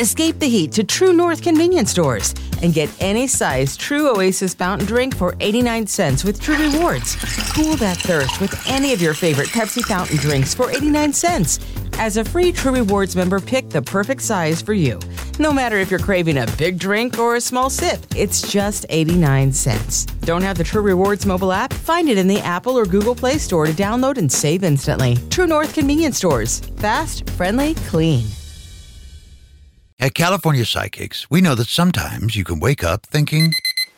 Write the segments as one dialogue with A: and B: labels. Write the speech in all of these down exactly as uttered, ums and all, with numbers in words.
A: Escape the heat to True North convenience stores and get any size True Oasis fountain drink for eighty-nine cents with True Rewards. Cool that thirst with any of your favorite Pepsi fountain drinks for eighty-nine cents. As a free True Rewards member, pick the perfect size for you. No matter if you're craving a big drink or a small sip, it's just eighty-nine cents. Don't have the True Rewards mobile app? Find it in the Apple or Google Play Store to download and save instantly. True North convenience stores. Fast, friendly, clean.
B: At California Psychics, we know that sometimes you can wake up thinking,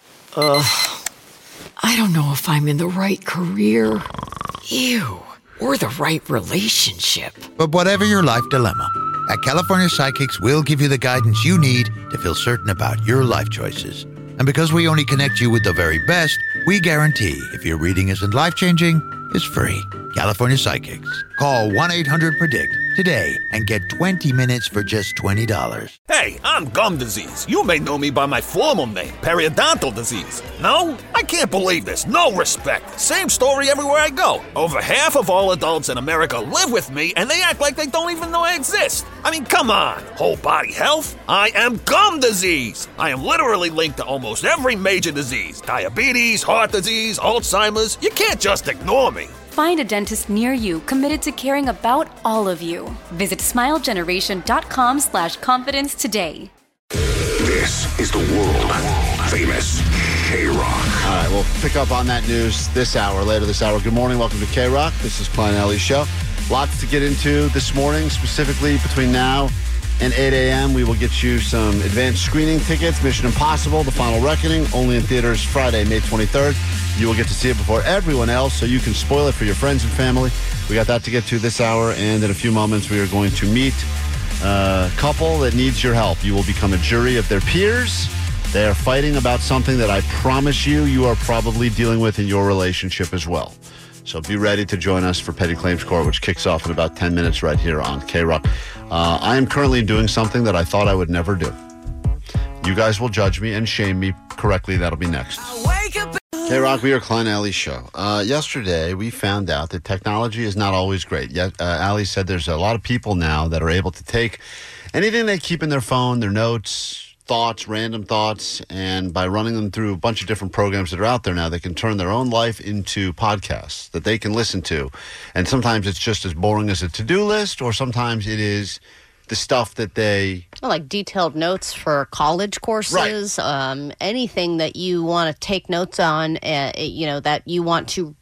C: Ugh, I don't know if I'm in the right career. Ew. Or the right relationship.
B: But whatever your life dilemma, at California Psychics, we'll give you the guidance you need to feel certain about your life choices. And because we only connect you with the very best, we guarantee if your reading isn't life-changing, it's free. California Psychics. Call one eight hundred predict today and get twenty minutes for just twenty dollars.
D: Hey, I'm gum disease. You may know me by my formal name, periodontal disease. No? I can't believe this. No respect. Same story everywhere I go. Over half of all adults in America live with me, and they act like they don't even know I exist. I mean, come on. Whole body health? I am gum disease. I am literally linked to almost every major disease. Diabetes, heart disease, Alzheimer's. You can't just ignore me.
E: Find a dentist near you committed to caring about all of you. Visit smilegeneration.com slash confidence today.
F: This is the world famous K-Rock.
G: All right, we'll pick up on that news this hour, later this hour. Good morning. Welcome to K-Rock. This is Klein Alley's show. Lots to get into this morning, specifically between now and eight a.m. We will get you some advanced screening tickets. Mission Impossible, The Final Reckoning, only in theaters Friday, May twenty-third. You will get to see it before everyone else, so you can spoil it for your friends and family. We got that to get to this hour, and in a few moments, we are going to meet a couple that needs your help. You will become a jury of their peers. They are fighting about something that I promise you, you are probably dealing with in your relationship as well. So be ready to join us for Petty Claims Court, which kicks off in about ten minutes right here on K-Rock. Uh, I am currently doing something that I thought I would never do. You guys will judge me and shame me correctly. That'll be next. K-Rock, we are Klein Alley's show. Uh, yesterday, we found out that technology is not always great. Yet, uh, Alley said there's a lot of people now that are able to take anything they keep in their phone, their notes, thoughts, random thoughts, and by running them through a bunch of different programs that are out there now, they can turn their own life into podcasts that they can listen to. And sometimes it's just as boring as a to-do list, or sometimes it is the stuff that they...
H: Well, like detailed notes for college courses, right. um, anything that you want to take notes on, uh, you know, that you want to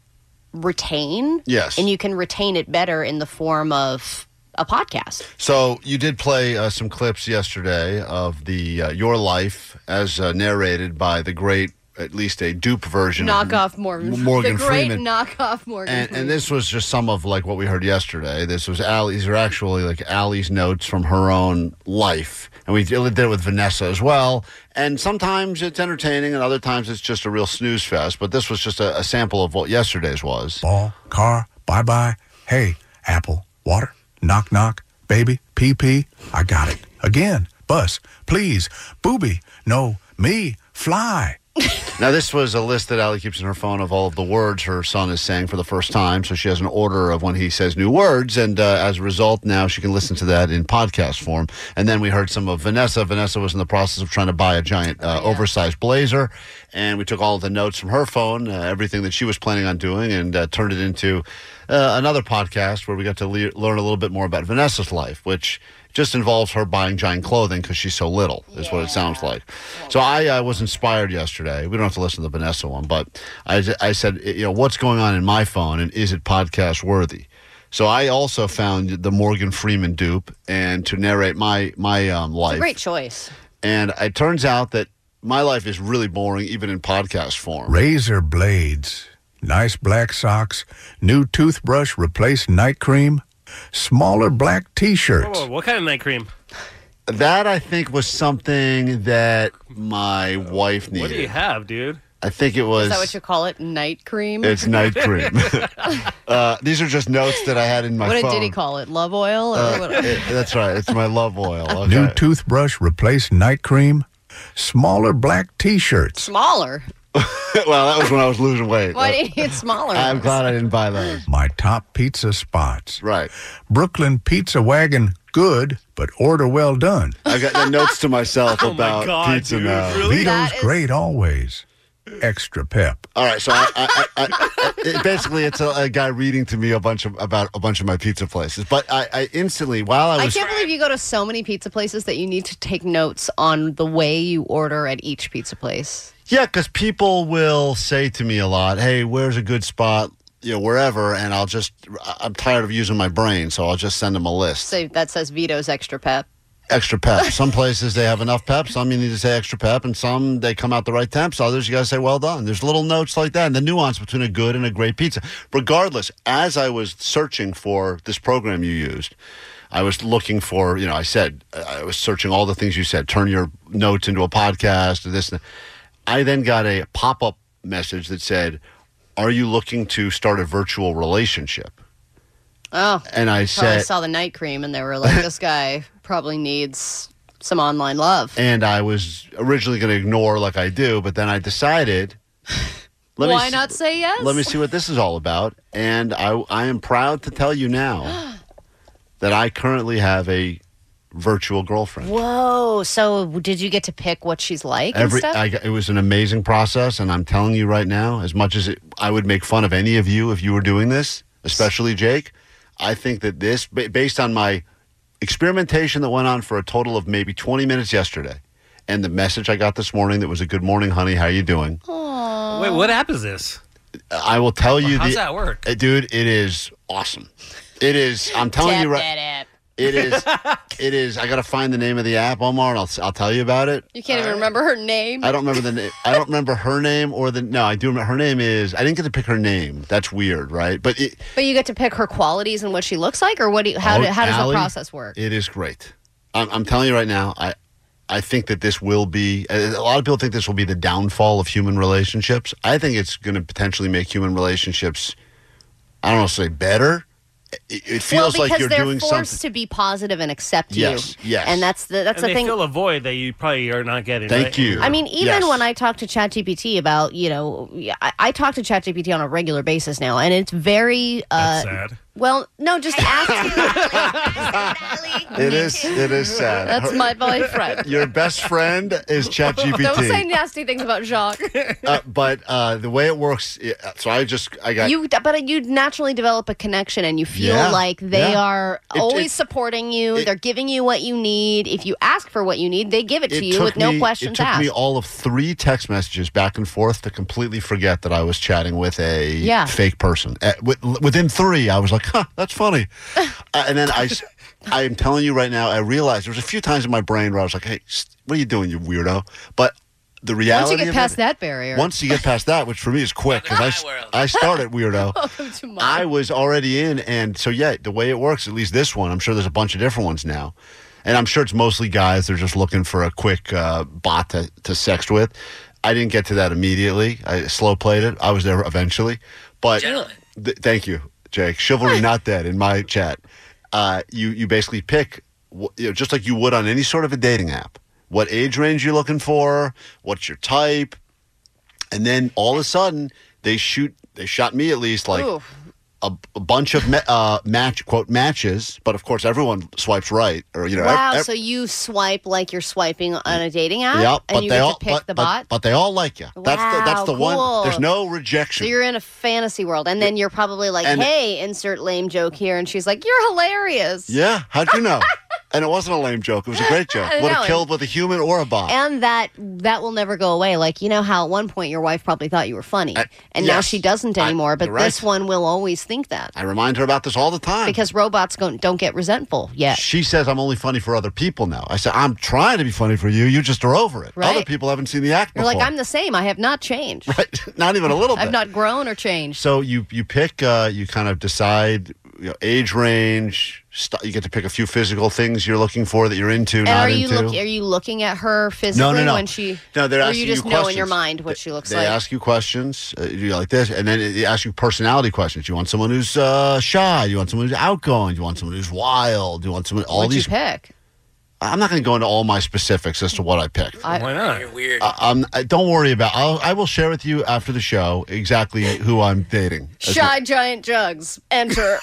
H: retain.
G: Yes.
H: And you can retain it better in the form of a podcast.
G: So you did play uh, some clips yesterday of the uh, Your Life as uh, narrated by the great, at least a dupe version
H: knockoff
G: of
H: Morgan,
G: Morgan
H: the great
G: Freeman.
H: knockoff Morgan
G: and,
H: Freeman.
G: and this was just some of like what we heard yesterday. This was Allie. These are actually like Allie's notes from her own life. And we did it with Vanessa as well. And sometimes it's entertaining and other times it's just a real snooze fest. But this was just a, a sample of what yesterday's was.
I: Ball, car, bye-bye, hey, apple, water, knock, knock, baby, pee-pee, I got it. Again, bus, please, booby, no, me, fly.
G: Now, this was a list that Allie keeps in her phone of all of the words her son is saying for the first time. So she has an order of when he says new words. And uh, as a result, now she can listen to that in podcast form. And then we heard some of Vanessa. Vanessa was in the process of trying to buy a giant uh, oh, yeah. oversized blazer. And we took all of the notes from her phone, uh, everything that she was planning on doing, and uh, turned it into uh, another podcast where we got to le- learn a little bit more about Vanessa's life, which just involves her buying giant clothing because she's so little, is yeah. what it sounds like. So I uh, was inspired yesterday. We don't have to listen to the Vanessa one, but I, I said, you know, what's going on in my phone, and is it podcast worthy? So I also found the Morgan Freeman dupe and to narrate my my um, life.
H: It's a great choice.
G: And it turns out that my life is really boring, even in podcast form.
I: Razor blades, nice black socks, new toothbrush, replace night cream. Smaller black T-shirts.
J: Whoa, whoa, what kind of night cream?
G: That, I think, was something that my wife needed.
J: What do you have, dude?
G: I think it was...
H: Is that what you call it? Night cream?
G: It's night cream. uh, these are just notes that I had in my
H: what
G: phone.
H: What did he call it? Love oil? Or
G: uh,
H: what?
G: it, that's right. It's my love oil. Okay.
I: New toothbrush, replace night cream. Smaller black T-shirts.
H: Smaller?
G: Well, that was when I was losing weight.
H: Why did you get smaller?
G: I'm glad I didn't buy those.
I: My top pizza spots.
G: Right.
I: Brooklyn Pizza Wagon Good, but order well done.
G: I got the notes to myself
J: Oh my
G: about
J: God,
G: pizza
J: dude,
G: now.
J: really?
I: Vito's
H: That is-
I: great always. Extra pep.
G: All right, so I, I, I, I, it, basically it's a, a guy reading to me a bunch of about a bunch of my pizza places. But I, I instantly, while I
H: I
G: was,
H: can't believe you go to so many pizza places that you need to take notes on the way you order at each pizza place.
G: yeah, because people will say to me a lot, "Hey, where's a good spot?" You know, wherever, and I'll just, I'm tired of using my brain, so I'll just send them a list.
H: So that says Vito's extra pep.
G: Extra pep. Some places they have enough pep. Some you need to say extra pep, and some they come out the right temps. Others you got to say well done. There's little notes like that, and the nuance between a good and a great pizza. Regardless, as I was searching for this program you used, I was looking for. You know, I said I was searching all the things you said. Turn your notes into a podcast. Or this. And that. I then got a pop-up message that said, "Are you looking to start a virtual relationship?"
H: Oh,
G: And I
H: probably
G: said,
H: saw the night cream and they were like, this guy probably needs some online love.
G: and I was originally going to ignore like I do, but then I decided, let
H: Why
G: me,
H: not say yes?
G: Let me see what this is all about. And I, I am proud to tell you now that I currently have a virtual girlfriend.
H: Whoa. So did you get to pick what she's like and
G: Every
H: stuff?
G: I, got- it was an amazing process, and I'm telling you right now, as much as it, I would make fun of any of you if you were doing this, especially Jake, I think that this, ba- based on my experimentation that went on for a total of maybe twenty minutes yesterday, and the message I got this morning that was a good morning, honey, how you doing?
J: Wait, what app is this?
G: I will tell you.
J: How's
G: the,
J: that work?
G: Uh, dude, it is awesome. It is. I'm telling
H: Tap
G: you right.
H: that app.
G: It is. It is. I got to find the name of the app, Omar, and I'll I'll tell you about it.
H: You can't even remember her name.
G: I don't remember the name. I don't remember her name or the. No, I do remember her name is. I didn't get to pick her name. That's weird, right? But it,
H: But you get to pick her qualities and what she looks like, or what? Do you, how,
G: Oh,
H: do, how does
G: Allie,
H: the process work?
G: It is great. I'm, I'm telling you right now. I I think that this will be. A lot of people think this will be the downfall of human relationships. I think it's going to potentially make human relationships. I don't know, say better. It, it feels
H: well,
G: like you're
H: they're
G: doing
H: forced
G: something.
H: to be positive and accept
G: Yes,
H: you.
G: yes.
H: And that's the that's
J: and
H: the
J: they
H: thing.
J: fill a void that you probably are not getting.
G: Thank
J: right?
G: you.
H: I mean, even
G: Yes.
H: when I talk to ChatGPT about, you know, I, I talk to ChatGPT on a regular basis now, and it's very. Uh,
J: That's sad.
H: Well, no, just ask.
G: It is. It is sad.
H: That's my boyfriend.
G: Your best friend is ChatGPT.
H: Don't say nasty things about Jacques.
G: uh, but uh, the way it works, yeah, so I just I got
H: You, but you naturally develop a connection, and you feel
G: Yeah,
H: like they
G: yeah.
H: are
G: It-
H: always
G: it-
H: supporting you.
G: it-
H: They're giving you what you need. If you ask for what you need, they give it to
G: It
H: you
G: took
H: with no
G: me-
H: questions
G: It took
H: asked.
G: me all of three text messages back and forth to completely forget that I was chatting with a
H: Yeah.
G: fake person. Uh, wi- within three, I was like, "Huh, that's funny," uh, and then I, s- I am telling you right now, I realized there was a few times in my brain where I was like, "Hey, s- what are you doing, you weirdo?" But the reality
H: Once you get
G: of
H: past
G: it,
H: that barrier,
G: once you get past that, which for me is quick because I, s- I started weirdo.
H: welcome to mine.
G: I was already in, and so yeah, the way it works, at least this one, I'm sure there's a bunch of different ones now, and I'm sure it's mostly guys. They're just looking for a quick uh, bot to, to sext with. I didn't get to that immediately. I slow played it. I was there eventually, but th- thank you, Jake. Chivalry not dead in my chat. Uh, you you basically pick, wh- you know, just like you would on any sort of a dating app. What age range you're looking for? What's your type? And then all of a sudden, they shoot. They shot me at least like
H: Ooh.
G: a, a bunch of ma- uh, match quote matches, but of course everyone swipes right, or you know.
H: Wow,
G: ev- ev-
H: so you swipe like you're swiping on a dating app,
G: yeah,
H: and
G: but
H: you
G: they
H: get
G: all
H: to pick
G: but,
H: the
G: but-
H: bot.
G: but they all like you. That's the that's
H: Wow,
G: the one.
H: cool.
G: There's no
H: So
G: rejection.
H: you're in a fantasy world, and then you're probably like,
G: And-
H: "Hey, insert lame joke here," and she's like, "You're hilarious."
G: Yeah, how'd you know? And it wasn't a lame joke. It was a great joke.
H: I
G: Would
H: know,
G: have killed with a human or a bot.
H: And that that will never go away. Like, you know how at one point your wife probably thought you were funny,
G: Uh,
H: and now
G: yes.
H: she doesn't
G: I-
H: anymore. but
G: you're right.
H: this one will always think that
G: I remind her about this all the time.
H: because robots don't, don't get resentful yet.
G: She says I'm only funny for other people now. I said I'm trying to be funny for you. You just are over it.
H: Right.
G: Other people haven't seen the act
H: You're
G: before.
H: like, I'm the same. I have not changed.
G: Right. Not even a little bit.
H: I've not grown or changed.
G: So you you pick, uh, you kind of decide, you know, age range. St- you get to pick a few physical things you're looking for that you're into,
H: And
G: not
H: are you
G: into.
H: look, are you looking at her physically
G: no, no, no.
H: when she?
G: No, they're
H: or
G: asking
H: you just
G: you
H: know in
G: questions.
H: your mind what she looks
G: they
H: like.
G: ask you questions, uh, you like this, and then they ask you personality questions. You want someone who's uh, shy. You want someone who's outgoing. You want someone who's wild. You want someone. All
H: What'd
G: these.
H: you pick?
G: I'm not going to go into all my specifics as to what I picked.
J: I, Why not? You're
K: weird.
G: Uh, um, don't worry about. I'll, I will share with you after the show exactly who I'm dating.
H: Shy Giant Jugs. Enter.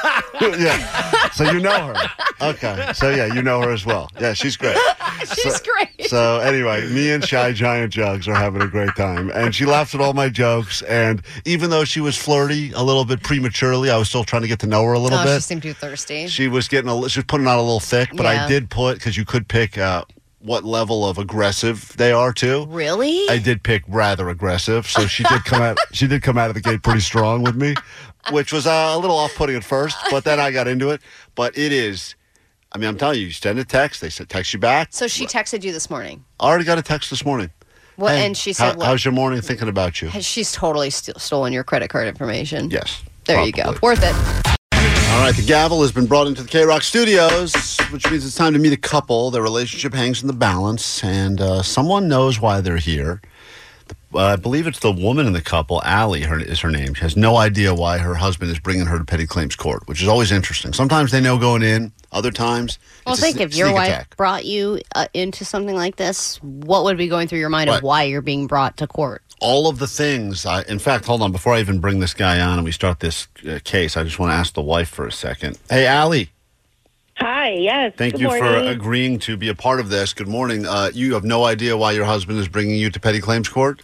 G: Yeah. So you know her. Okay. So yeah, you know her as well. Yeah, she's great.
H: She's
G: so,
H: great.
G: So anyway, me and Shy Giant Jugs are having a great time, and she laughs at all my jokes. And even though she was flirty a little bit prematurely, I was still trying to get to know her a little
H: oh,
G: bit.
H: She seemed too thirsty.
G: She was getting a. She was putting on a little thick, but
H: Yeah.
G: I did put because you could pick uh, what level of aggressive they are too.
H: Really?
G: I did pick rather aggressive, so she did come out. She did come out of the gate pretty strong with me, which was uh, a little off-putting at first, but then I got into it. But it is. I mean, I'm telling you, you send a text, they said text you back.
H: So she texted you this morning.
G: I already got a text this morning.
H: What?
G: Hey,
H: and she said,
G: how,
H: what?
G: "How's your morning? Thinking about you."
H: Has she's totally st- stolen your credit card information.
G: Yes.
H: There
G: probably.
H: you go. Worth it.
G: All right, the gavel has been brought into the K-Rock studios, which means it's time to meet a couple. Their relationship hangs in the balance, and uh, someone knows why they're here. Uh, I believe it's the woman in the couple, Allie her, is her name. She has no idea why her husband is bringing her to petty claims court, which is always interesting. Sometimes they know going in, other times
H: Well,
G: it's
H: think
G: a sne-
H: if your
G: sneak
H: wife
G: attack.
H: brought you uh, into something like this, what would be going through your mind
G: Right.
H: of why you're being brought to court?
G: All of the things. I, in fact, hold on. Before I even bring this guy on and we start this uh, case, I just want to ask the wife for a second. Hey, Allie.
L: Hi, yes.
G: Thank
L: Good
G: you for
L: morning.
G: agreeing to be a part of this. Good morning. Uh, you have no idea why your husband is bringing you to petty claims court?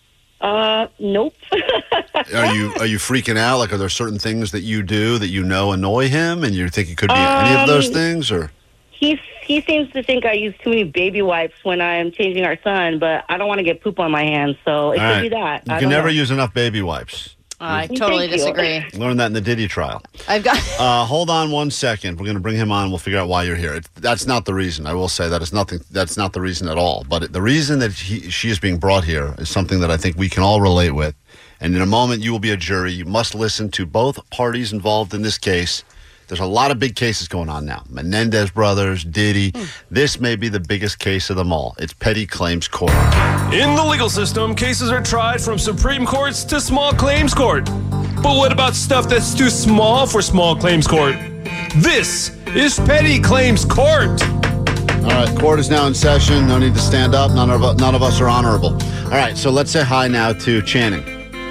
L: Uh, nope.
G: Are you are you freaking out? Like, are there certain things that you do that you know annoy him, and you think it could be any of those
L: Um,
G: things, or?
L: He's, he seems to think I use too many baby wipes when I'm changing our son, but I don't want to get poop on my hands, so it
G: All
L: could
G: right.
L: be that.
G: You
L: I
G: can
L: don't
G: never
L: know.
G: use enough baby wipes.
H: I
L: Thank
H: totally
L: you.
H: disagree.
G: Learned that in the Diddy trial.
H: I've got.
G: Uh, hold on one second. We're going to bring him on. We'll figure out why you're here. It's, that's not the reason. I will say that is nothing. That's not the reason at all. But the reason that he, she is being brought here is something that I think we can all relate with. And in a moment, you will be a jury. You must listen to both parties involved in this case. There's a lot of big cases going on now. Menendez brothers, Diddy. This may be the biggest case of them all. It's petty claims court.
M: In the legal system, cases are tried from Supreme Courts to small claims court. But what about stuff that's too small for small claims court? This is petty claims court.
G: All right, court is now in session. No need to stand up. None of, none of us are honorable. All right, so let's say hi now to Channing,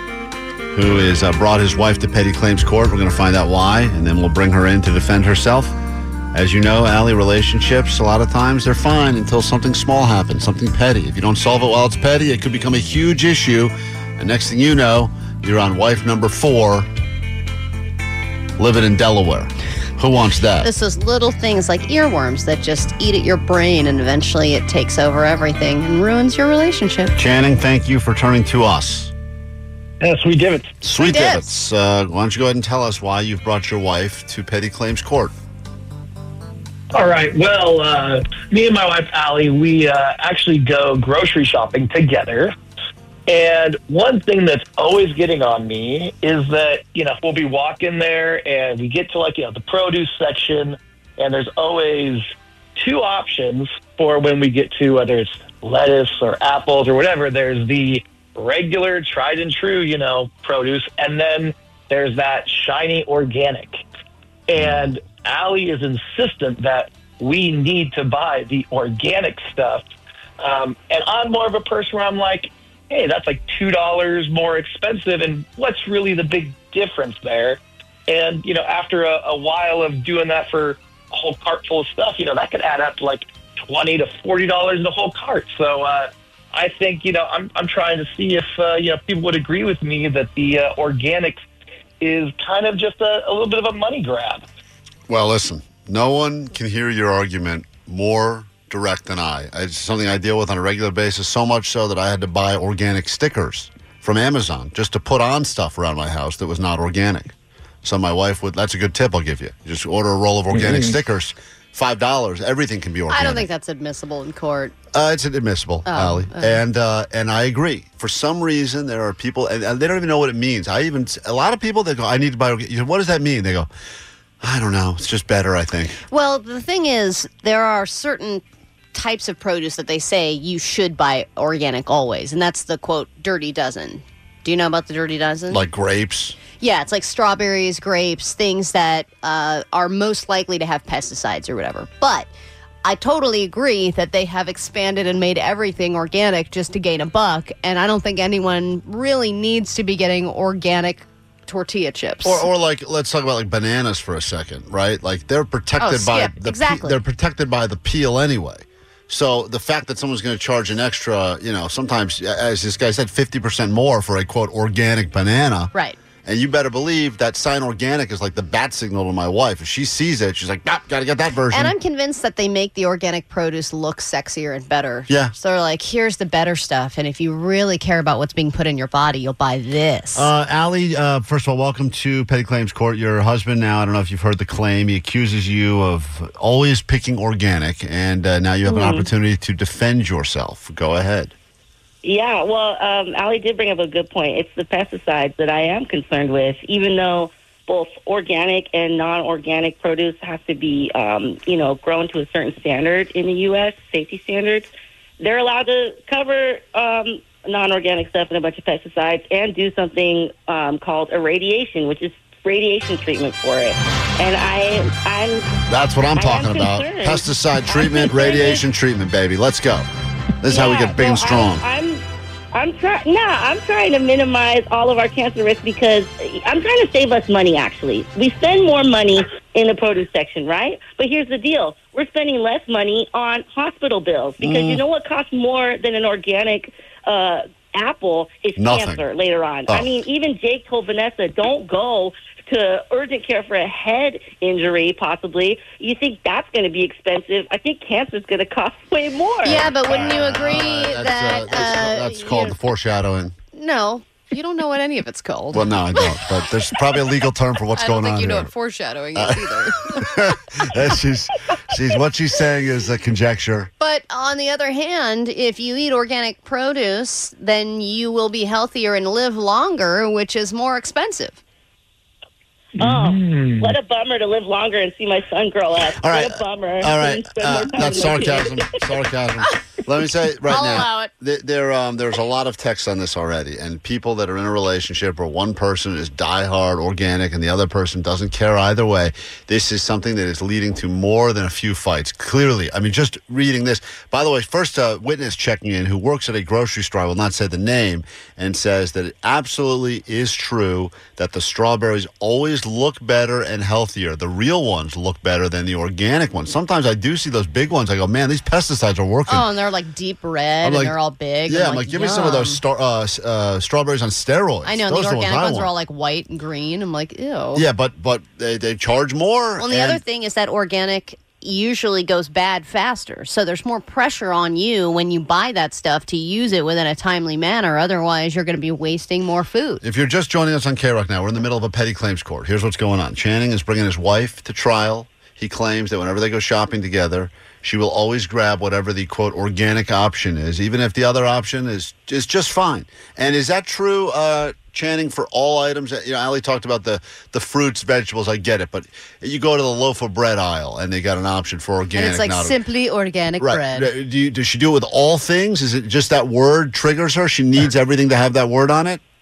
G: who has uh, brought his wife to petty claims court. We're going to find out why, and then we'll bring her in to defend herself. As you know, Allie, relationships, a lot of times they're fine until something small happens, something petty. If you don't solve it while it's petty, it could become a huge issue. And next thing you know, you're on wife number four, living in Delaware. Who wants that?
H: It's those little things like earworms that just eat at your brain, and eventually it takes over everything and ruins your relationship.
G: Channing, thank you for turning to us.
N: Yeah, sweet divots.
G: Sweet divots. Uh, why don't you go ahead and tell us why you've brought your wife to petty claims court?
N: All right. Well, uh, me and my wife, Allie, we uh, actually go grocery shopping together. And one thing that's always getting on me is that, you know, we'll be walking there and we get to, like, you know, the produce section, and there's always two options for when we get to, whether it's lettuce or apples or whatever. There's the regular, tried and true, you know, produce, and then there's that shiny organic. And Allie is insistent that we need to buy the organic stuff. Um, and I'm more of a person where I'm like, hey, that's like two dollars more expensive, and what's really the big difference there? And, you know, after a, a while of doing that for a whole cart full of stuff, you know, that could add up to like twenty to forty dollars in the whole cart. So uh, I think, you know, I'm, I'm trying to see if, uh, you know, people would agree with me that the uh, organics is kind of just a, a little bit of a money grab.
G: Well, listen, no one can hear your argument more direct than I. It's something I deal with on a regular basis, so much so that I had to buy organic stickers from Amazon just to put on stuff around my house that was not organic. So my wife would, that's a good tip I'll give you. You just order a roll of organic
H: Mhm.
G: stickers, five dollars. Everything can be organic.
H: I don't think that's admissible in court.
G: Uh, it's admissible,
H: Oh,
G: Allie.
H: okay.
G: And uh, and I agree. For some reason, there are people, and, and they don't even know what it means. I even, a lot of people, they go, I need to buy organic. You know, what does that mean? They go, I don't know. It's just better, I think.
H: Well, the thing is, there are certain types of produce that they say you should buy organic always, and that's the, quote, dirty dozen. Do you know about the dirty dozen?
G: Like grapes.
H: Yeah, it's like strawberries, grapes, things that uh, are most likely to have pesticides or whatever. But I totally agree that they have expanded and made everything organic just to gain a buck, and I don't think anyone really needs to be getting organic tortilla chips.
G: Or, or like, let's talk about like bananas for a second, right? Like they're protected
H: Oh,
G: by
H: skip.
G: the
H: Exactly.
G: pe- they're protected by the peel anyway. So the fact that someone's going to charge an extra, you know, sometimes, as this guy said, fifty percent more for a quote organic banana,
H: Right.
G: And you better believe that sign organic is like the bat signal to my wife. If she sees it, she's like, ah, got to get that version.
H: And I'm convinced that they make the organic produce look sexier and better.
G: Yeah.
H: So they're like, here's the better stuff. And if you really care about what's being put in your body, you'll buy this.
G: Uh, Allie, uh, first of all, welcome to Petty Claims Court. Your husband now, I don't know if you've heard the claim, he accuses you of always picking organic, and uh, now you have an
L: Mhm.
G: opportunity to defend yourself. Go ahead.
L: Yeah, well, um, Allie did bring up a good point. It's the pesticides that I am concerned with, even though both organic and non-organic produce has to be, um, you know, grown to a certain standard in the U S, safety standards. They're allowed to cover um, non-organic stuff and a bunch of pesticides and do something um, called irradiation, which is radiation treatment for it. And I, I'm...
G: That's what I'm
L: I am
G: talking about.
L: concerned.
G: Pesticide
L: I'm
G: treatment,
L: concerned
G: radiation treatment, baby. Let's go. This is how we
L: Yeah,
G: get big
L: well,
G: and strong.
L: I'm, I'm, I'm trying. Nah, I'm trying to minimize all of our cancer risk because I'm trying to save us money. Actually, we spend more money in the produce section, right? But here's the deal: we're spending less money on hospital bills because
G: Mm.
L: you know what costs more than an organic uh, apple is
G: Nothing.
L: cancer later on.
G: Oh.
L: I mean, even Jake told Vanessa, "Don't go to urgent care for a head injury, possibly." You think that's going to be expensive? I think cancer's going to cost way more.
H: Yeah, but wouldn't you agree
G: That's,
H: that...
G: uh, that's,
H: uh,
G: that's
H: you
G: called
H: know-
G: the foreshadowing.
H: No, you don't know what any of it's called.
G: Well, no, I don't. But there's probably a legal term for what's
H: I don't
G: going
H: think
G: on
H: you know
G: here.
H: what foreshadowing
G: Uh,
H: is either.
G: Uh, she's, she's, what she's saying is a conjecture.
H: But on the other hand, if you eat organic produce, then you will be healthier and live longer, which is more expensive.
L: Oh, what a bummer to live longer and see my son grow up.
G: All right.
L: What a bummer.
G: All right,
L: And spend
G: uh,
L: more time
G: that's
L: with my kid.
G: sarcasm. Sarcasm. Let me say right
H: I'll
G: now.
H: allow it.
G: th- There, um, there's a lot of text on this already, and people that are in a relationship where one person is diehard organic and the other person doesn't care either way. This is something that is leading to more than a few fights. Clearly, I mean, just reading this. By the way, first uh, witness checking in who works at a grocery store. I will not say the name, and says that it absolutely is true that the strawberries always look better and healthier. The real ones look better than the organic ones. Sometimes I do see those big ones. I go, man, these pesticides are working.
H: Oh, and they're like deep red,
G: I'm
H: and
G: like-
H: they're all big.
G: Yeah,
H: and
G: I'm like, give me some of those
H: yum.
G: star, uh, s- uh, strawberries on steroids.
H: I know, and
G: Those
H: the
G: are the
H: organic
G: I
H: ones are
G: want.
H: all like white and green. I'm like, ew.
G: Yeah, but but they, they charge more.
H: Well, and the
G: and-
H: other thing is that organic usually goes bad faster. So there's more pressure on you when you buy that stuff to use it within a timely manner. Otherwise, you're going to be wasting more food.
G: If you're just joining us on K-Rock now, we're in the middle of a petty claims court. Here's what's going on. Channing is bringing his wife to trial. He claims that whenever they go shopping together, she will always grab whatever the, quote, organic option is, even if the other option is is just fine. And is that true, uh, Channing, for all items? You know, Allie talked about the, the fruits, vegetables. I get it. But you go to the loaf of bread aisle, and they got an option for organic.
H: And it's like
G: not-
H: simply organic
G: Right.
H: bread.
G: Uh, Do you, does she do it with all things? Is it just that word triggers her? She needs everything to have that word on it?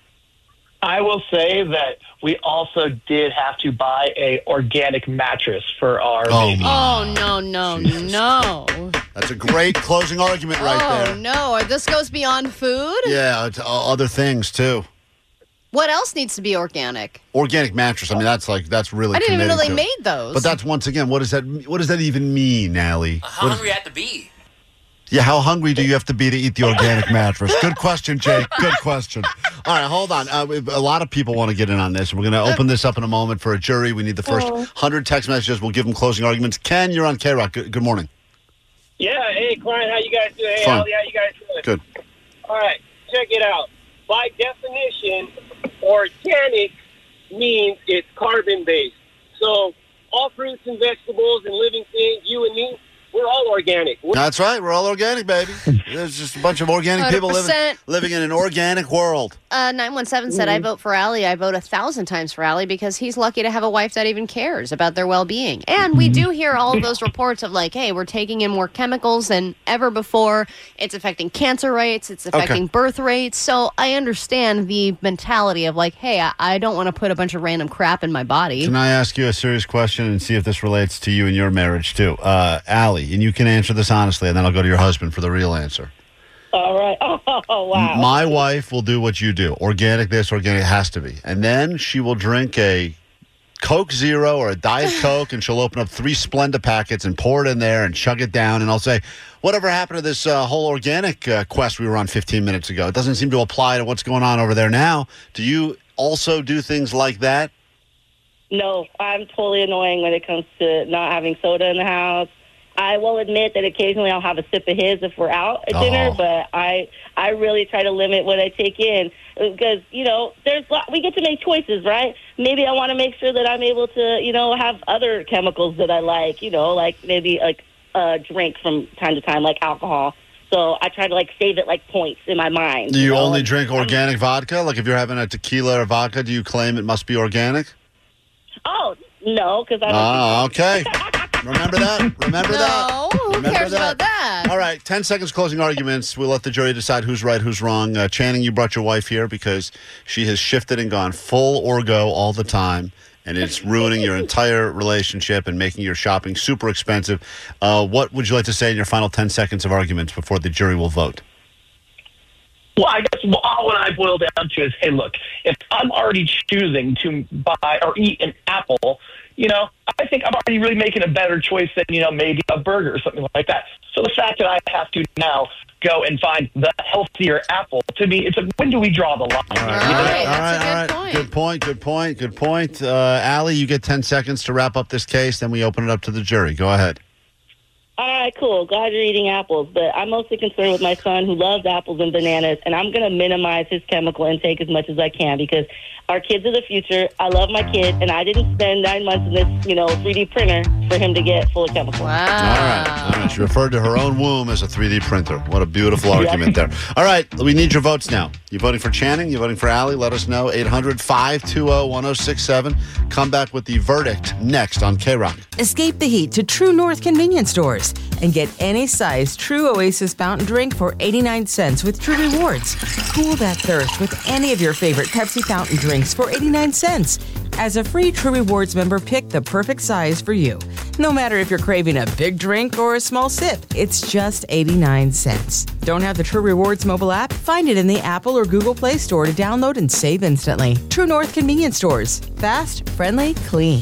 N: I will say that we also did have to buy a organic mattress for our
G: Oh,
N: baby.
H: Oh, no, no, no.
G: That's a great closing argument right
H: oh,
G: there.
H: no. Or this goes beyond food?
G: Yeah, it's, uh, other things too.
H: What else needs to be organic?
G: Organic mattress. I mean, that's like that's really.
H: I didn't even know
G: committed
H: they
G: to it.
H: made those.
G: But that's once again, what does that? What does that even mean, Allie?
K: How
G: What is-
K: hungry you have to be?
G: yeah, how hungry do you have to be to eat the organic mattress? Good question, Jake. Good question. All right, hold on. Uh, we- a lot of people want to get in on this. We're going to open this up in a moment for a jury. We need the first one hundred text messages. We'll give them closing arguments. Ken, you're on K-Rock. Good, good morning.
O: Yeah, hey, Klein, how you guys doing? Hey,
G: Fine.
O: Allie, how you guys doing?
G: Good.
O: All right, check it out. By definition, organic means it's carbon-based. So all fruits and vegetables and living things, you and me, we're all organic. We're-
G: That's right. We're all organic, baby. There's just a bunch of organic people living,
H: one hundred percent.
G: living in an organic world.
H: Uh, nine one seven said, I vote for Allie. I vote a thousand times for Allie because he's lucky to have a wife that even cares about their well-being. And we do hear all of those reports of like, hey, we're taking in more chemicals than ever before. It's affecting cancer rates. It's affecting
G: Okay.
H: birth rates. So I understand the mentality of like, hey, I, I don't want to put a bunch of random crap in my body.
G: Can I ask you a serious question and see if this relates to you and your marriage too? Uh, Allie, Allie, and you can answer this honestly, and then I'll go to your husband for the real answer.
L: All right. Oh, wow.
G: My wife will do what you do. Organic this, organic it has to be. And then she will drink a Coke Zero or a Diet Coke, and she'll open up three Splenda packets and pour it in there and chug it down. And I'll say, whatever happened to this uh, whole organic uh, quest we were on fifteen minutes ago? It doesn't seem to apply to what's going on over there now. Do you also do things like that?
L: No, I'm totally annoying when it comes to not having soda in the house. I will admit that occasionally I'll have a sip of his if we're out at
G: Oh.
L: dinner, but I I really try to limit what I take in because, you know, there's we get to make choices, right? Maybe I want to make sure that I'm able to, you know, have other chemicals that I like, you know, like maybe like a drink from time to time, like alcohol. So I try to, like, save it like points in my mind.
G: Do you
L: know?
G: only
L: Like,
G: drink organic vodka? Like if you're having a tequila or vodka, do you claim it must be organic?
L: Oh, no, because I don't
G: Ah, okay. Remember that? Remember that?
H: No, who
G: Remember
H: cares
G: that?
H: about that?
G: All right, ten seconds closing arguments. We'll let the jury decide who's right, who's wrong. Uh, Channing, you brought your wife here because she has shifted and gone full Orgo all the time, and it's ruining your entire relationship and making your shopping super expensive. Uh, what would you like to say in your final ten seconds of arguments before the jury will vote?
N: Well, I guess all what I boil down to is, hey, look, if I'm already choosing to buy or eat an apple, you know, I think I'm already really making a better choice than, you know, maybe a burger or something like that. So the fact that I have to now go and find the healthier apple, to me, it's a, when do we draw the line?
G: All right, all right, all right, all right. Good point, good point, good point. Uh, Allie, you get ten seconds to wrap up this case, then we open it up to the jury. Go ahead.
L: All right, cool. Glad you're eating apples, but I'm mostly concerned with my son who loves apples and bananas, and I'm going to minimize his chemical intake as much as I can because our kids are the future. I love my kid, and I didn't spend nine months in this, you know, three D printer for him to get full of chemicals.
G: All right, all right. She referred to her own womb as a three D printer. What a beautiful argument there. All right, we need your votes now. You voting for Channing? You voting for Allie? Let us know. eight hundred, five two zero, one zero six seven. Come back with the verdict next on K-Rock.
A: Escape the heat to True North convenience stores and get any size True Oasis fountain drink for eighty-nine cents with True Rewards. Cool that thirst with any of your favorite Pepsi fountain drinks for eighty-nine cents. As a free True Rewards member, pick the perfect size for you. No matter if you're craving a big drink or a small sip, it's just eighty-nine cents. Don't have the True Rewards mobile app? Find it in the Apple or Google Play Store to download and save instantly. True North convenience stores. Fast, friendly, clean.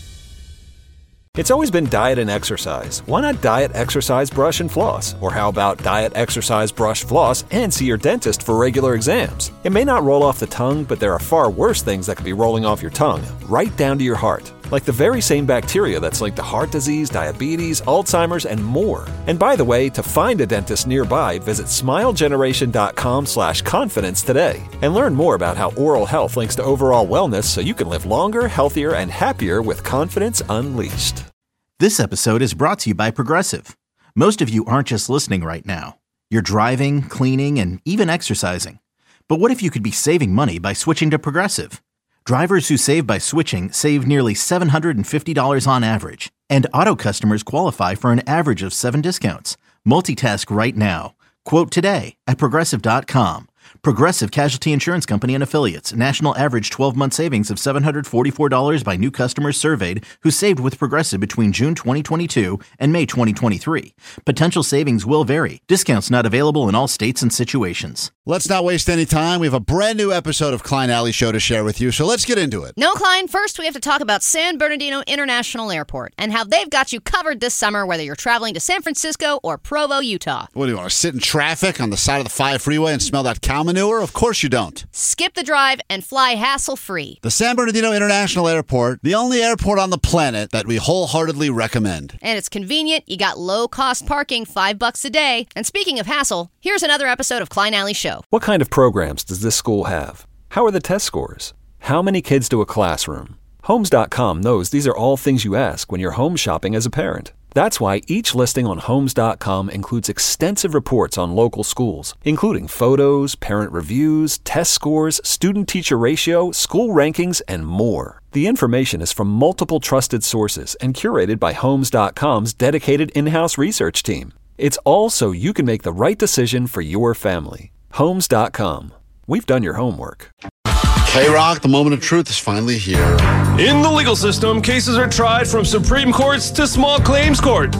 D: It's always been diet and exercise. Why not diet, exercise, brush, and floss? Or how about diet, exercise, brush, floss, and see your dentist for regular exams? It may not roll off the tongue, but there are far worse things that could be rolling off your tongue, right down to your heart. Like the very same bacteria that's linked to heart disease, diabetes, Alzheimer's, and more. And by the way, to find a dentist nearby, visit smilegeneration.com slash confidence today. And learn more about how oral health links to overall wellness so you can live longer, healthier, and happier with confidence unleashed.
K: This episode is brought to you by Progressive. Most of you aren't just listening right now. You're driving, cleaning, and even exercising. But what if you could be saving money by switching to Progressive? Drivers who save by switching save nearly seven hundred fifty dollars on average. And auto customers qualify for an average of seven discounts. Multitask right now. Quote today at Progressive dot com. Progressive Casualty Insurance Company and Affiliates. National average twelve-month savings of seven hundred forty-four dollars by new customers surveyed who saved with Progressive between June twenty twenty-two and May twenty twenty-three. Potential savings will vary. Discounts not available in all states and situations.
G: Let's not waste any time. We have a brand new episode of Klein Alley Show to share with you, so let's get into it.
P: No, Klein, first we have to talk about San Bernardino International Airport and how they've got you covered this summer, whether you're traveling to San Francisco or Provo, Utah.
G: What, do you want to sit in traffic on the side of the five freeway and smell that cow manure? Of course you don't.
P: Skip the drive and fly hassle-free.
G: The San Bernardino International Airport, the only airport on the planet that we wholeheartedly recommend.
P: And it's convenient. You got low-cost parking, five bucks a day. And speaking of hassle, here's another episode of Klein Alley Show.
D: What kind of programs does this school have? How are the test scores? How many kids do a classroom? Homes dot com knows these are all things you ask when you're home shopping as a parent. That's why each listing on Homes dot com includes extensive reports on local schools, including photos, parent reviews, test scores, student-teacher ratio, school rankings, and more. The information is from multiple trusted sources and curated by Homes dot com's dedicated in-house research team. It's all so you can make the right decision for your family. Homes dot com. We've done your homework.
G: K-Rock, the moment of truth is finally here.
M: In the legal system, cases are tried from Supreme Courts to small claims court.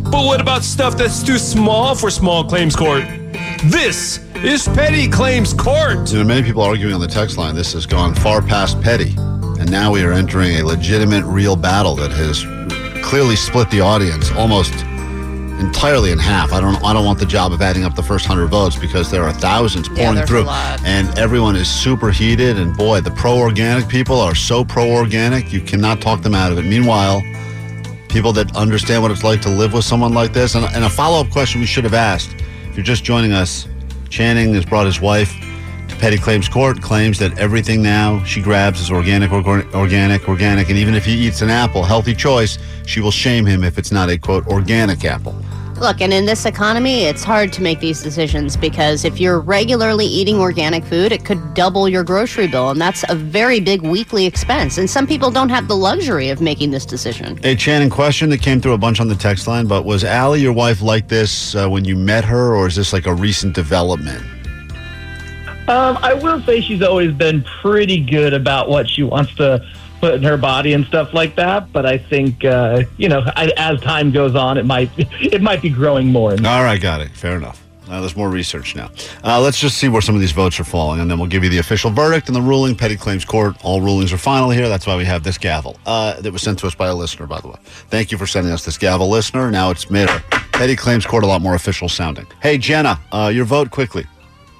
M: But what about stuff that's too small for small claims court? This is Petty Claims Court.
G: You know, many people arguing on the text line, this has gone far past petty. And now we are entering a legitimate, real battle that has clearly split the audience almost entirely in half. I don't I don't want the job of adding up the first hundred votes because there are thousands
P: Yeah,
G: pouring
P: there's
G: through.
P: a lot.
G: And everyone is super heated. And boy, the pro-organic people are so pro-organic, you cannot talk them out of it. Meanwhile, people that understand what it's like to live with someone like this. And, and a follow-up question we should have asked. If you're just joining us, Channing has brought his wife to Petty Claims Court, claims that everything now she grabs is organic, orga- organic, organic. And even if he eats an apple, healthy choice, she will shame him if it's not a, quote, organic apple.
H: Look, and in this economy, it's hard to make these decisions because if you're regularly eating organic food, it could double your grocery bill, and that's a very big weekly expense. And some people don't have the luxury of making this decision.
G: A Channing question that came through a bunch on the text line, but was Allie, your wife, like this uh, when you met her, or is this like a recent development?
N: Um, I will say she's always been pretty good about what she wants to put in her body and stuff like that. But I think, uh, you know, I, as time goes on, it might it might be growing more.
G: All right, got it. Fair enough. Uh, there's more research now. Uh, let's just see where some of these votes are falling, and then we'll give you the official verdict and the ruling. Petty Claims Court. All rulings are final here. That's why we have this gavel uh, that was sent to us by a listener, by the way. Thank you for sending us this gavel, listener. Now it's made our Petty Claims Court a lot more official sounding. Hey, Jenna, uh, your vote quickly.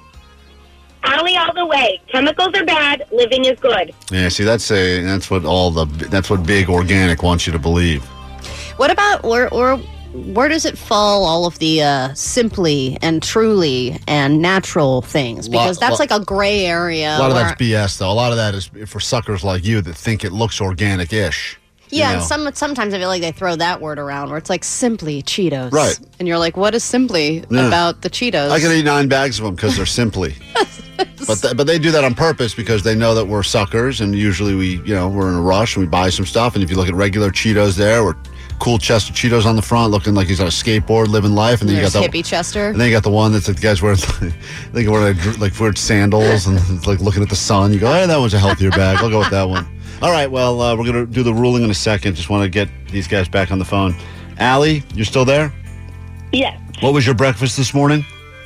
Q: Allie all the way. Chemicals are bad. Living is good.
G: Yeah, see, that's a that's what all the that's what big organic wants you to believe.
H: What about, or, or where does it fall, all of the uh, simply and truly and natural things? Because
G: Lot-
H: that's
G: lot-
H: like a gray area.
G: A lot of
H: where-
G: that's B S, though. A lot of that is for suckers like you that think it looks organic-ish.
H: Yeah,
G: you
H: and
G: know?
H: some sometimes I feel like they throw that word around where it's like simply Cheetos.
G: Right.
H: And you're like, what is simply
G: Yeah.
H: about the Cheetos?
G: I can eat nine bags of them because they're simply. But th- but they do that on purpose because they know that we're suckers, and usually we you know we're in a rush and we buy some stuff. And if you look at regular Cheetos, there, or cool chest of Cheetos on the front, looking like he's on a skateboard, living life, and then
H: There's
G: you got
H: hippie
G: the
H: Chester.
G: and then you got the one that's like the guys wearing like wearing like, like weird sandals and it's like looking at the sun. You go, hey, that one's a healthier bag. I'll go with that one. All right, well, uh, we're gonna do the ruling in a second. Just want to get these guys back on the phone. Allie, you're still there?
L: Yes.
G: What was your breakfast this morning?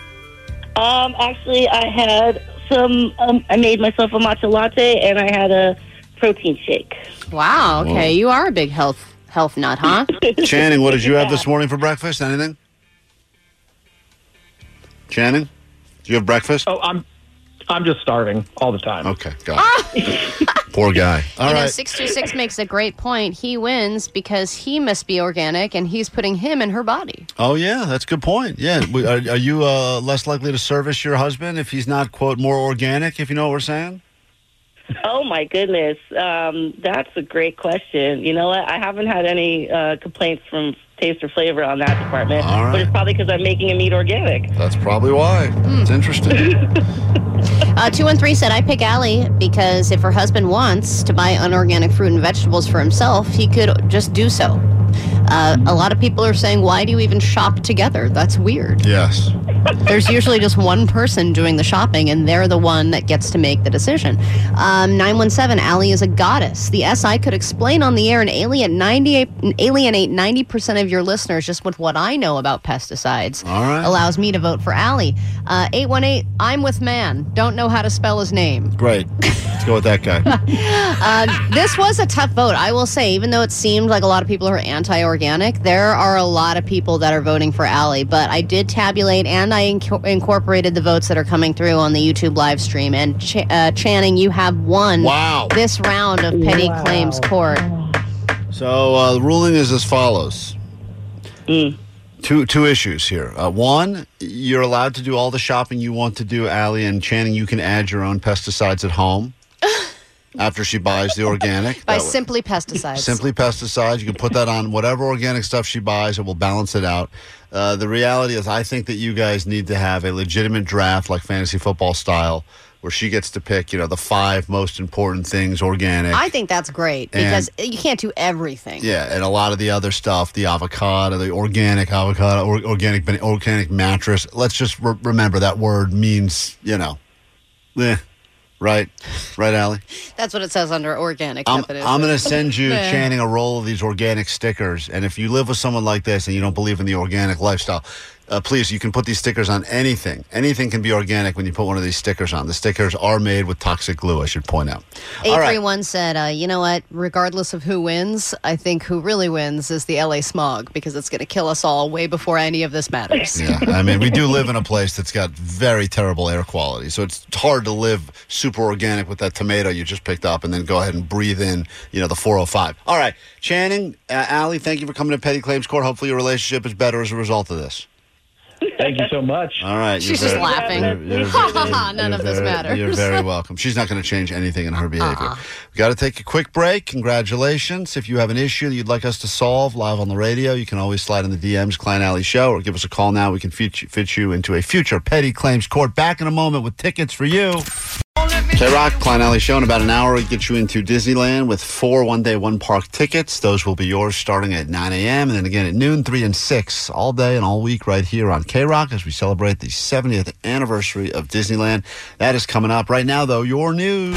L: Um, actually, I had some. Um, I made myself a matcha latte, and I had a protein shake.
H: Wow. Okay,
G: Whoa.
H: you are a big health health nut, huh?
G: Channing, what did you have this morning for breakfast? Anything? Channing, did you have breakfast?
N: Oh, I'm I'm just starving all the time.
G: Okay, got it. Poor guy. All
H: you know,
G: right.
H: six two six makes a great point. He wins because he must be organic, and he's putting him in her body.
G: Oh, yeah, that's a good point. Yeah. We- Are, are you uh, less likely to service your husband if he's not, quote, more organic, if you know what we're saying?
L: Oh my goodness, um, that's a great question. You know what? I haven't had any uh, complaints from taste or flavor on that department,
G: All right.
L: but it's probably because I'm making him eat organic.
G: That's probably why. It's interesting.
H: Uh, two one three said, I pick Allie because if her husband wants to buy unorganic fruit and vegetables for himself, he could just do so. Uh, a lot of people are saying, why do you even shop together? That's weird.
G: Yes.
H: There's usually just one person doing the shopping, and they're the one that gets to make the decision. Um, nine one seven, Allie is a goddess. The S I could explain on the air and alienate ninety-eight, alienate ninety percent of your listeners just with what I know about pesticides.
G: All right.
H: Allows me to vote for Allie. Uh, eight one eight, I'm with man. Don't know how to spell his name.
G: Great. Let's go with that guy.
H: Uh, this was a tough vote, I will say. Even though it seemed like a lot of people are anti-organic, there are a lot of people that are voting for Allie. But I did tabulate, and I inc- incorporated the votes that are coming through on the YouTube live stream. And Ch- uh, Channing, you have won
G: Wow.
H: this round of Petty
L: Wow.
H: Claims Court.
G: So uh, the ruling is as follows. Two two issues here. Uh, one, you're allowed to do all the shopping you want to do, Allie, and Channing, you can add your own pesticides at home after she buys the organic.
H: By
G: That way-
H: Simply Pesticides.
G: Simply Pesticides. You can put that on whatever organic stuff she buys. It will balance it out. Uh, the reality is I think that you guys need to have a legitimate draft like fantasy football style where she gets to pick, you know, the five most important things organic.
H: I think that's great because you can't do everything.
G: Yeah, and a lot of the other stuff, the avocado, the organic avocado, or, organic ban- organic mattress. Let's just re- remember that word means, you know, eh, Right. Right, Allie?
H: That's what it says under organic
G: I'm,
H: definition.
G: I'm going to send you,
H: Nah.
G: Channing, a roll of these organic stickers. And if you live with someone like this and you don't believe in the organic lifestyle, uh, please, you can put these stickers on anything. Anything can be organic when you put one of these stickers on. The stickers are made with toxic glue, I should point out.
H: A
G: All right.
H: thirty-one said, uh, you know what? Regardless of who wins, I think who really wins is the L A smog because it's going to kill us all way before any of this matters.
G: Yeah, I mean, we do live in a place that's got very terrible air quality, so it's hard to live super organic with that tomato you just picked up and then go ahead and breathe in, you know, the four oh five. All right, Channing, uh, Allie, thank you for coming to Petty Claims Court. Hopefully your relationship is better as a result of this.
N: Thank you so much.
G: All right.
H: She's
G: you're
H: just
G: very-
H: laughing.
G: you're- you're
H: Ha, ha,
G: very-
H: ha, none
G: you're
H: of this
G: very-
H: matters.
G: You're very welcome. She's not going to change anything in her behavior.
H: Uh-uh.
G: We've got to take a quick break. Congratulations. If you have an issue that you'd like us to solve live on the radio, you can always slide in the D Ms, Klein Alley Show, or give us a call now. We can fit you, fit you into a future Petty Claims Court. Back in a moment with tickets for you. K-Rock, Klein Alley Show. In about an hour, we get you into Disneyland with four one-day, one-park tickets. Those will be yours starting at nine a.m. and then again at noon, three, and six all day and all week right here on K-Rock as we celebrate the seventieth anniversary of Disneyland. That is coming up. Right now, though, your news.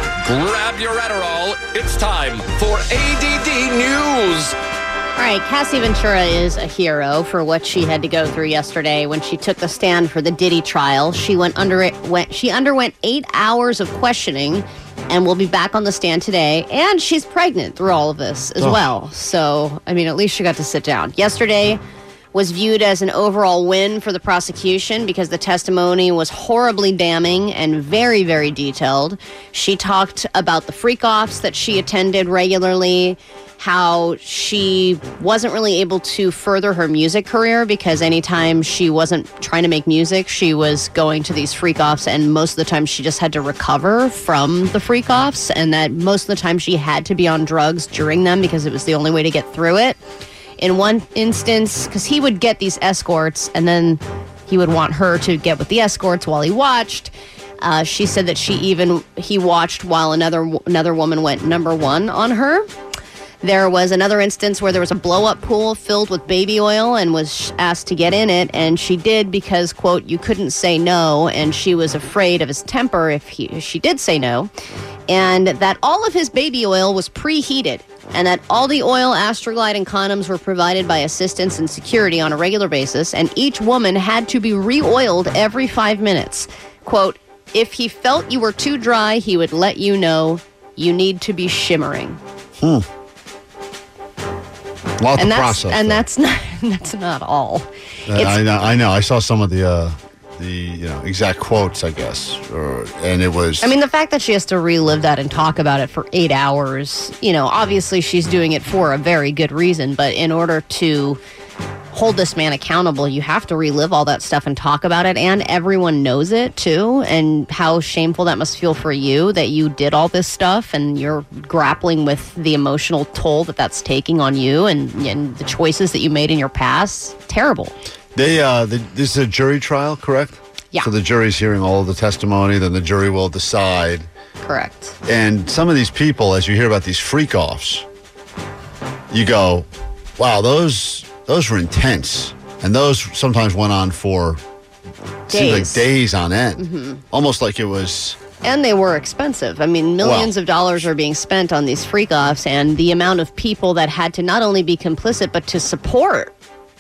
R: Grab your Adderall. It's time for A D D News.
H: All right, Cassie Ventura is a hero for what she had to go through yesterday when she took the stand for the Diddy trial. She went under it. Went, she underwent eight hours of questioning, and will be back on the stand today. And she's pregnant through all of this as
S: Oh.
H: well. So, I mean, at least she got to sit down. Yesterday was viewed as an overall win for the prosecution because the testimony was horribly damning and very, very detailed. She talked about the freak-offs that she attended regularly, how she wasn't really able to further her music career because anytime she wasn't trying to make music, she was going to these freak-offs, and most of the time she just had to recover from the freak-offs, and that most of the time she had to be on drugs during them because it was the only way to get through it. In one instance, because he would get these escorts, and then he would want her to get with the escorts while he watched. Uh, she said that she even, he watched while another another woman went number one on her. There was another instance where there was a blow-up pool filled with baby oil and was asked to get in it, and she did because, quote, you couldn't say no, and she was afraid of his temper if he, if she did say no, and that all of his baby oil was preheated, and that all the oil, Astroglide, and condoms were provided by assistants and security on a regular basis, and each woman had to be re-oiled every five minutes. Quote, if he felt you were too dry, he would let you know you need to be shimmering.
G: Hmm. Lot
H: and
G: to
H: that's
G: process.
H: and
G: there.
H: that's not that's not all.
G: Uh,
H: It's-
G: I know. I know. I saw some of the uh, the you know exact quotes, I guess, or, and it was.
H: I mean, the fact that she has to relive that and talk about it for eight hours, you know, obviously she's doing it for a very good reason, but in order to hold this man accountable, you have to relive all that stuff and talk about it, and everyone knows it too, and how shameful that must feel for you that you did all this stuff and you're grappling with the emotional toll that that's taking on you and, and the choices that you made in your past. Terrible.
G: They, uh, the, this is a jury trial, correct?
H: Yeah.
G: So the jury's hearing all of the testimony, then the jury will decide.
H: Correct.
G: And some of these people, as you hear about these freak-offs, you go, wow, those those were intense. And those sometimes went on for, seems like
H: Days.
G: days on end.
H: Mhm.
G: Almost like it was...
H: And they were expensive. I mean, millions of dollars are being spent on these freak-offs, and the amount of people that had to not only be complicit, but to support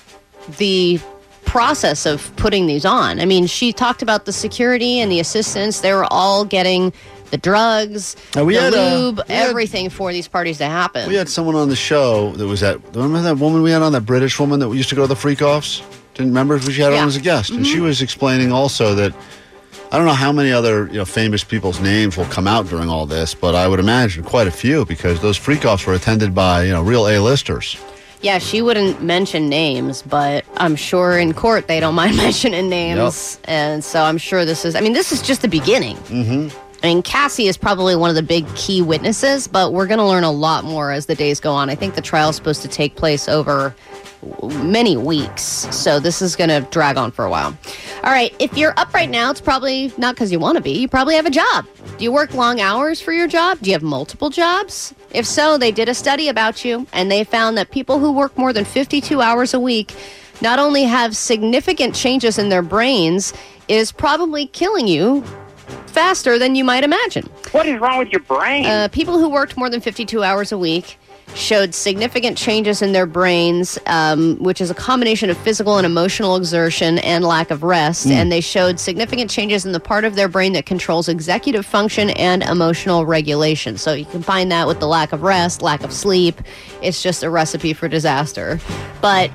H: the process of putting these on. I mean, she talked about the security and the assistants. They were all getting the drugs,
G: Uh, we
H: the
G: had, uh,
H: lube,
G: we had-
H: everything for these parties to happen.
G: We had someone on the show that was at... Remember that woman we had on, that British woman that used to go to the freak-offs? Didn't remember? We had her
H: Yeah.
G: on as a guest. And she
H: Mhm.
G: was explaining also that... I don't know how many other you know famous people's names will come out during all this, but I would imagine quite a few because those freak-offs were attended by you know real A-listers.
H: Yeah, she wouldn't mention names, but I'm sure in court they don't mind mentioning names. And so I'm sure this is, I mean, this is just the beginning.
G: Mm-hmm.
H: I mean, Cassie is probably one of the big key witnesses, but we're going to learn a lot more as the days go on. I think the trial is supposed to take place over many weeks, so this is going to drag on for a while. All right, if you're up right now, it's probably not because you want to be. You probably have a job. Do you work long hours for your job? Do you have multiple jobs? If so, they did a study about you, and they found that people who work more than fifty-two hours a week not only have significant changes in their brains, it is probably killing you faster than you might imagine.
Q: What is wrong with your brain?
H: Uh, people who worked more than fifty-two hours a week showed significant changes in their brains, um, which is a combination of physical and emotional exertion and lack of rest. Mm. And they showed significant changes in the part of their brain that controls executive function and emotional regulation. So you can find that with the lack of rest, lack of sleep. It's just a recipe for disaster. But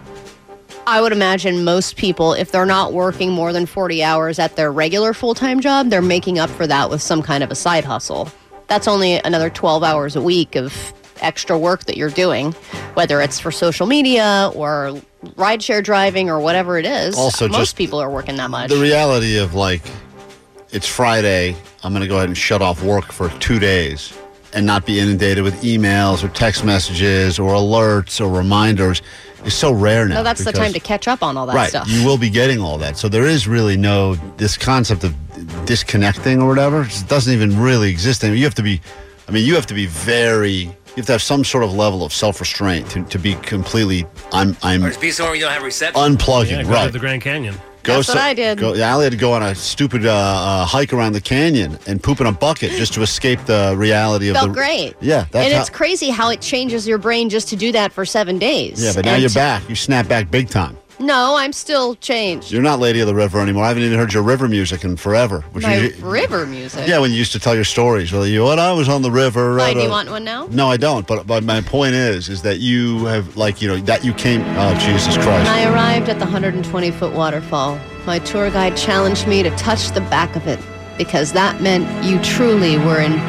H: I would imagine most people, if they're not working more than forty hours at their regular full-time job, they're making up for that with some kind of a side hustle. That's only another twelve hours a week of extra work that you're doing, whether it's for social media or rideshare driving or whatever it is.
G: Also,
H: most
G: just
H: people are working that much.
G: The reality of, like, it's Friday, I'm going to go ahead and shut off work for two days and not be inundated with emails or text messages or alerts or reminders is so rare now.
H: No, that's the time to catch up on all that
G: right,
H: stuff.
G: You will be getting all that. So there is really no, this concept of disconnecting or whatever, it doesn't even really exist anymore. You have to be, I mean, you have to be very, you have to have some sort of level of self-restraint to, to be completely, I'm, I'm
S: or just be somewhere you don't have reception.
G: unplugging,
J: Yeah, go
G: right.
J: to the Grand Canyon.
G: Go
H: That's
G: so,
H: what I did.
G: Go, yeah, Allie had to go on a stupid uh, uh, hike around the canyon and poop in a bucket just to escape the reality of
H: Felt
G: the.
H: great.
G: Yeah, that's
H: and
G: how,
H: it's crazy how it changes your brain just to do that for seven days.
G: yeah, but now
H: And
G: you're
H: to-
G: back. You snap back big time.
H: No, I'm still changed.
G: You're not Lady of the River anymore. I haven't even heard your river music in forever. Which
H: My
G: you,
H: river music.
G: yeah, when you used to tell your stories. Well, you what I was on the river.
H: Why,
G: uh,
H: do you want one now?
G: No, I don't. But but my point is, is that you have like you know that you came. Oh Jesus
H: When
G: Christ!
H: I arrived at the one hundred twenty foot waterfall, my tour guide challenged me to touch the back of it because that meant you truly were in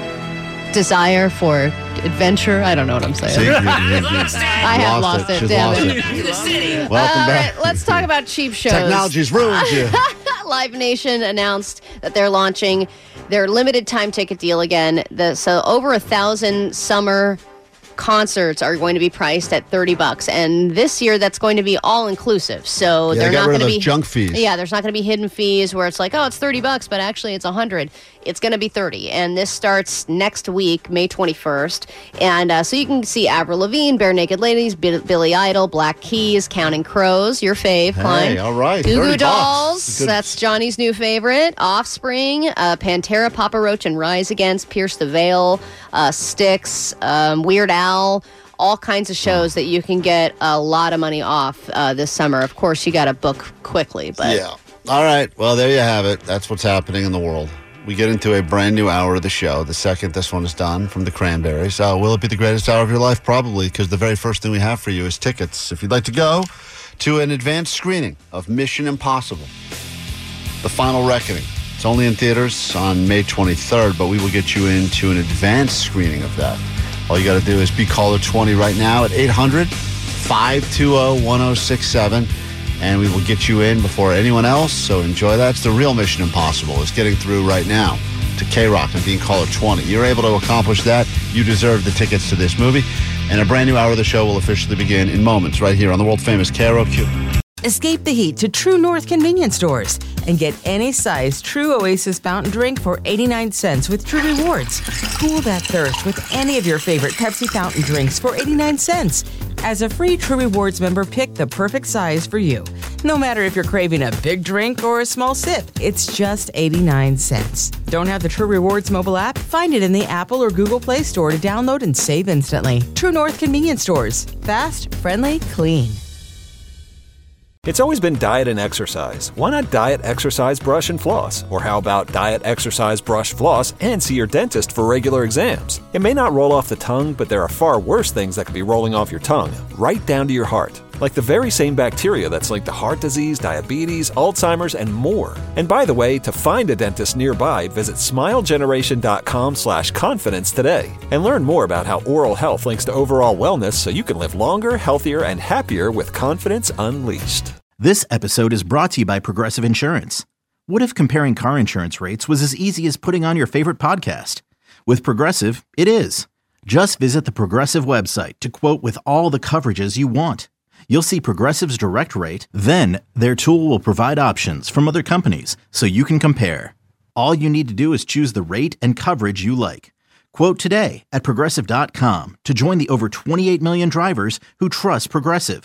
H: desire for adventure. I don't know what I'm saying.
G: See, you- you- you-
H: I have
G: lost
H: lost
G: it.
H: it.
G: She's
H: Damn
G: lost
H: it.
G: it. Welcome
H: All
G: back.
H: right, let's talk about cheap shows.
G: Technology's ruined you.
H: Live Nation announced that they're launching their limited time ticket deal again. The, so over a thousand summer concerts are going to be priced at thirty bucks, and this year that's going to be all inclusive. So
G: Yeah,
H: they're
G: they got
H: not
G: rid
H: going
G: of
H: to
G: those
H: be
G: junk fees.
H: Yeah, there's not going to be hidden fees where it's like, oh, it's thirty bucks, but actually it's a hundred. It's going to be thirty, and this starts next week, May twenty-first. And uh, so you can see Avril Lavigne, Bare Naked Ladies, B- Billy Idol, Black Keys, Counting Crows, your fave,
G: Hey,
H: Klein.
G: all right,
H: Goo
G: thirty
H: Goo
G: bucks.
H: Dolls,
G: Good.
H: that's Johnny's new favorite. Offspring, uh, Pantera, Papa Roach, and Rise Against, Pierce the Veil, uh, Styx, um, Weird Al. All kinds of shows that you can get a lot of money off uh, this summer. Of course, you got to book quickly, but
G: Yeah. All right. Well, there you have it. That's what's happening in the world. We get into a brand new hour of the show. The second this one is done from the Cranberries. Uh, will it be the greatest hour of your life? Probably, because the very first thing we have for you is tickets. If you'd like to go to an advanced screening of Mission Impossible, The Final Reckoning. It's only in theaters on May twenty-third, but we will get you into an advanced screening of that. All you got to do is be caller twenty right now at eight hundred, five two zero, one zero six seven, and we will get you in before anyone else. So enjoy that. It's the real Mission Impossible. It's getting through right now to K-Rock and being caller twenty. You're able to accomplish that. You deserve the tickets to this movie. And a brand new hour of the show will officially begin in moments right here on the world-famous K R O Q.
A: Escape the heat to True North convenience stores and get any size True Oasis fountain drink for eighty-nine cents with True Rewards. Cool that thirst with any of your favorite Pepsi fountain drinks for eighty-nine cents. As a free True Rewards member, pick the perfect size for you. No matter if you're craving a big drink or a small sip, it's just eighty-nine cents. Don't have the True Rewards mobile app? Find it in the Apple or Google Play Store to download and save instantly. True North convenience stores. Fast, friendly, clean.
D: It's always been diet and exercise. Why not diet, exercise, brush, and floss? Or how about diet, exercise, brush, floss, and see your dentist for regular exams? It may not roll off the tongue, but there are far worse things that could be rolling off your tongue, right down to your heart. Like the very same bacteria that's linked to heart disease, diabetes, Alzheimer's, and more. And by the way, to find a dentist nearby, visit smilegeneration.com slash confidence today. And learn more about how oral health links to overall wellness so you can live longer, healthier, and happier with confidence unleashed.
K: This episode is brought to you by Progressive Insurance. What if comparing car insurance rates was as easy as putting on your favorite podcast? With Progressive, it is. Just visit the Progressive website to quote with all the coverages you want. You'll see Progressive's direct rate, then their tool will provide options from other companies so you can compare. All you need to do is choose the rate and coverage you like. Quote today at Progressive dot com to join the over twenty-eight million drivers who trust Progressive.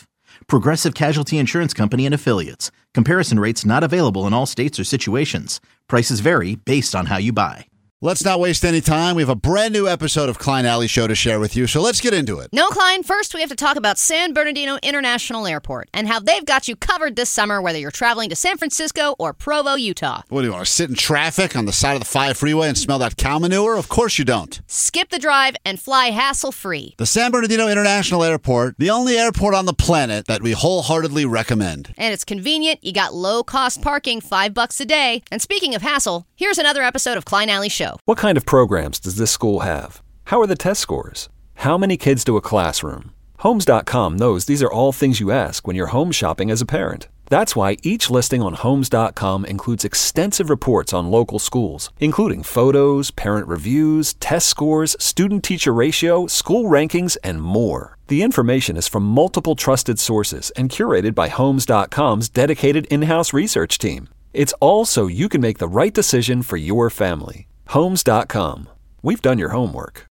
K: Progressive Casualty Insurance Company and Affiliates. Comparison rates not available in all states or situations. Prices vary based on how you buy.
G: Let's not waste any time. We have a brand new episode of Klein Alley Show to share with you, so let's get into it.
P: No, Klein, first we have to talk about San Bernardino International Airport and how they've got you covered this summer, whether you're traveling to San Francisco or Provo, Utah.
G: What do you want to sit in traffic on the side of the five freeway and smell that cow manure? Of course you don't.
P: Skip the drive and fly hassle-free.
G: The San Bernardino International Airport, the only airport on the planet that we wholeheartedly recommend.
P: And it's convenient. You got low-cost parking, five bucks a day. And speaking of hassle, here's another episode of Klein Alley Show.
S: What kind of programs does this school have? How are the test scores? How many kids do a classroom? Homes dot com knows these are all things you ask when you're home shopping as a parent. That's why each listing on Homes dot com includes extensive reports on local schools, including photos, parent reviews, test scores, student-teacher ratio, school rankings, and more. The information is from multiple trusted sources and curated by Homes dot com's dedicated in-house research team. It's all so you can make the right decision for your family. Homes dot com. We've done your homework.